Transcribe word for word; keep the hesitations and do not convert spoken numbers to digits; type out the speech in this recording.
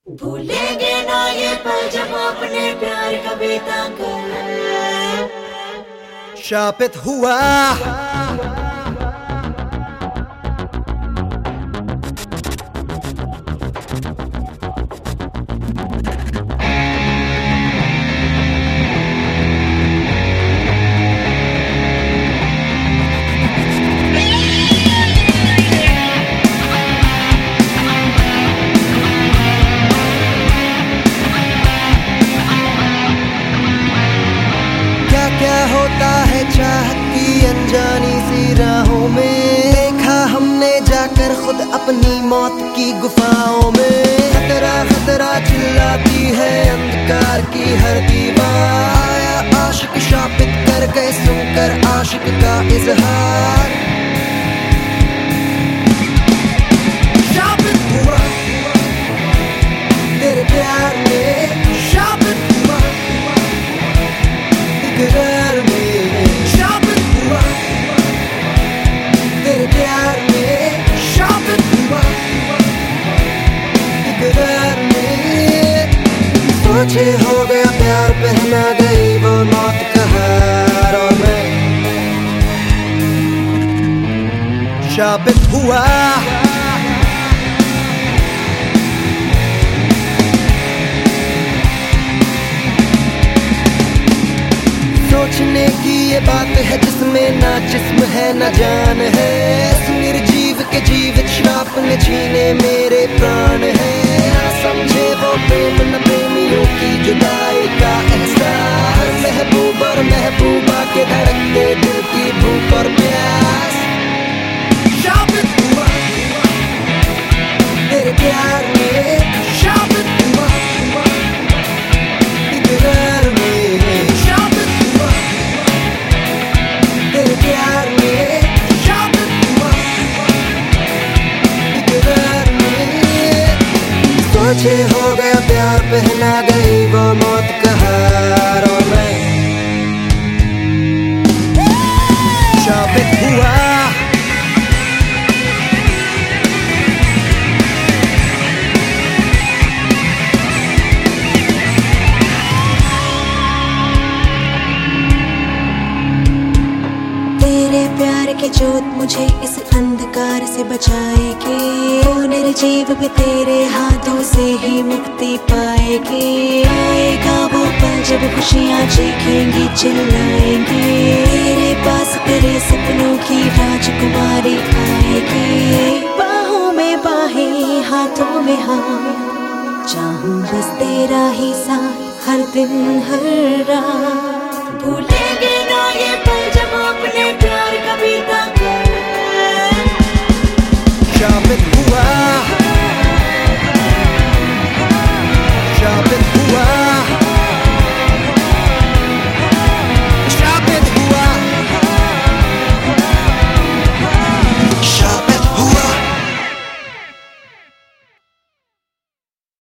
भूलेंगे ना ये पल जब अपने प्यार का बेटा कर शापित हुआ। क्या होता है चाहत की अनजानी सी राहों में, देखा हमने जाकर खुद अपनी मौत की गुफाओं में। खतरा खतरा चिल्लाती है अंधकार की हर दीवार, आया आशिक शापित कर गए सुनकर आशिक का इजहार। शापित हुआ तेरे प्यार में, शापित हुआ इकरार में, शापित हुआ तेरे प्यार में, शापित हुआ इकरार में। सोचे हो गया प्यार पहना गई वो मौत का हार, और मैं शापित हुआ। सोचने की ये बात है जिसमें ना जिस्म है ना जान है, इस निर्जीव के जीवित श्राप ने छीने मेरे प्राण है। ना समझे वो प्रेम न प्रेमियों की जुदाई का एहसास, महबूब और महबूबा के धड़कते दिल की भूख और प्यास। शापित हुआ तेरे प्यार में, शापित हुआ इकरार में, शापित हुआ तेरे प्यार में, शापित हुआ इकरार में। सोचे हो गया प्यार पहना गई वो मौत का हार, और मैं शापित हुआ। प्यार की जोत मुझे इस अंधकार से बचाएगी, वो निर्जीव भी तेरे हाथों से ही मुक्ति पाएगी। आएगा वो पल जब खुशियाँ चीखेंगी चिल्लाएंगी, तेरे पास तेरे सपनों की राजकुमारी आएगी। बाहों में बाहें हाथों में हाथ, चाहूं बस तेरा ही साथ हर दिन हर रात। भूलेंगे ना ये